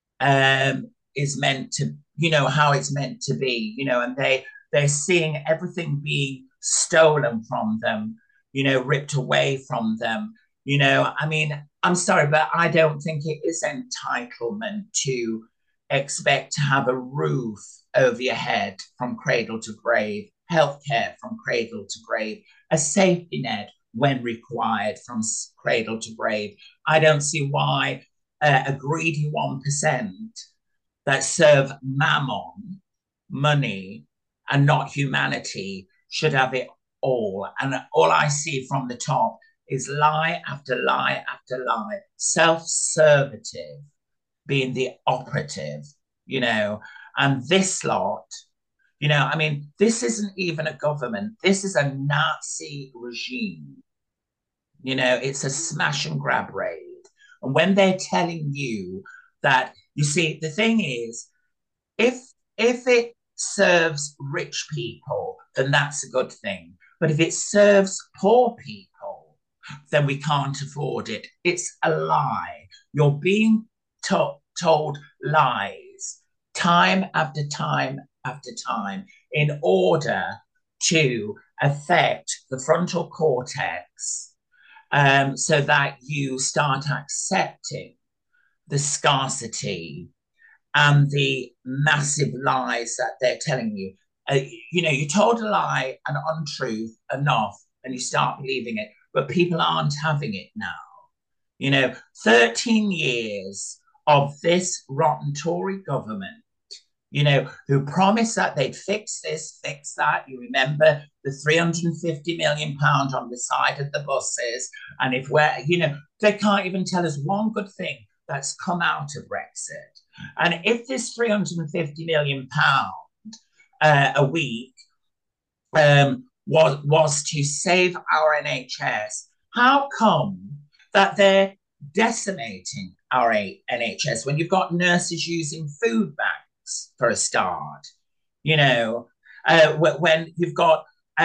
is meant to, you know, how it's meant to be, you know, and they're seeing everything being stolen from them, you know, ripped away from them. You know, I mean, I'm sorry, but I don't think it is entitlement to expect to have a roof over your head from cradle to grave, healthcare from cradle to grave, a safety net when required from cradle to grave. I don't see why a greedy 1% that serve mammon, money, and not humanity should have it all. And all I see from the top is lie after lie after lie, self-servitive being the operative, you know, and this lot, you know, I mean, this isn't even a government. This is a Nazi regime. You know, it's a smash and grab raid. And when they're telling you that, you see, the thing is, if it serves rich people, then that's a good thing. But if it serves poor people, then we can't afford it. It's a lie. You're being told lies time after time after time in order to affect the frontal cortex, so that you start accepting the scarcity and the massive lies that they're telling you. You know, you told a lie, an untruth enough, and you start believing it, but people aren't having it now. You know, 13 years of this rotten Tory government, you know, who promised that they'd fix this, fix that. You remember the £350 million on the side of the buses. And if we're, you know, they can't even tell us one good thing that's come out of Brexit. And if this £350 million a week was to save our NHS, how come that they're decimating our NHS when you've got nurses using food banks for a start? You know, when you've got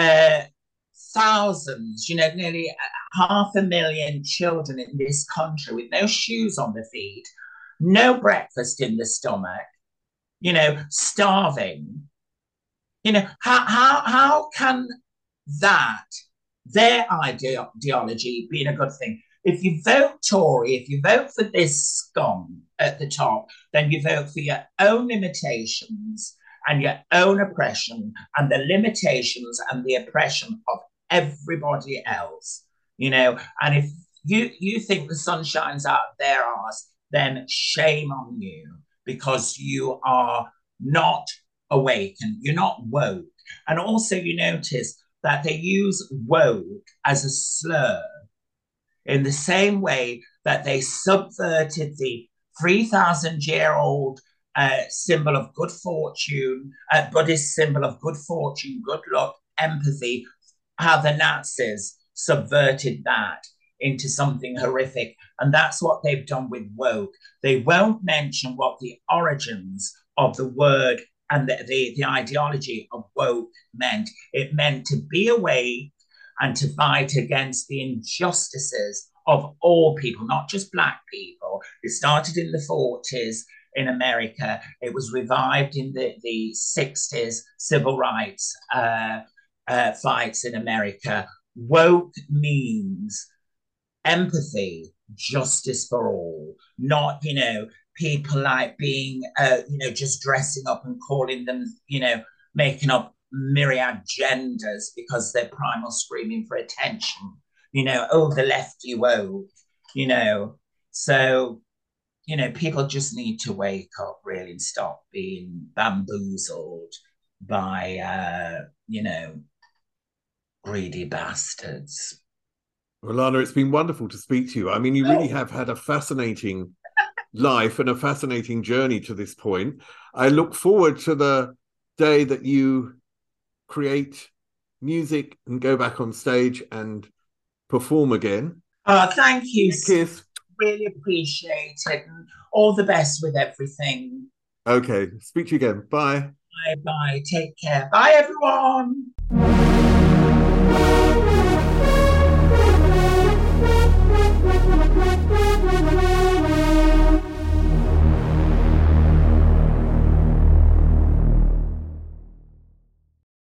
thousands, you know, nearly 500,000 children in this country with no shoes on their feet, no breakfast in the stomach, you know, starving. You know, how can that, their ideology, being a good thing? If you vote Tory, if you vote for this scum at the top, then you vote for your own limitations and your own oppression and the limitations and the oppression of everybody else, you know. And if you think the sun shines out of their arse, then shame on you, because you are not awakened, you're not woke. And also you notice that they use woke as a slur in the same way that they subverted the 3,000-year-old symbol of good fortune, Buddhist symbol of good fortune, good luck, empathy, how the Nazis subverted that into something horrific. And that's what they've done with woke. They won't mention what the origins of the word and the ideology of woke meant. It meant to be awake and to fight against the injustices of all people, not just Black people. It started in the 40s in America. It was revived in the 60s, civil rights fights in America. Woke means empathy, justice for all, not, you know, people like being, you know, just dressing up and calling them, you know, making up myriad genders because they're primal screaming for attention. You know, oh, the lefty woke, you know. So, you know, people just need to wake up really and stop being bamboozled by, you know, greedy bastards. Well, Lana, it's been wonderful to speak to you. I mean, you really have had a fascinating life and a fascinating journey to this point. I look forward to the day that you create music and go back on stage and perform again. Oh, thank you. Kiss. Really appreciate it. And all the best with everything. Okay. Speak to you again. Bye. Bye. Take care. Bye, everyone.